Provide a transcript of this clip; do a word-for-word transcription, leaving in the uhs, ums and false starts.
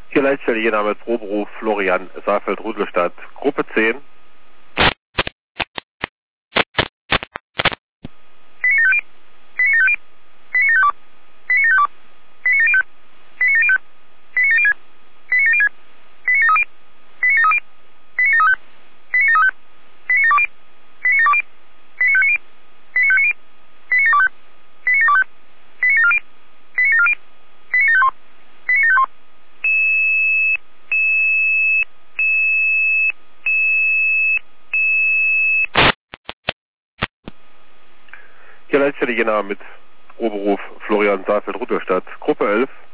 Hier Leitstelle Jena mit Proberuf Florian Saalfeld-Rudolstadt, Gruppe zehn. Hier Leitstelle Jena mit Proberuf Florian Saalfeld-Rudolstadt, Gruppe elf.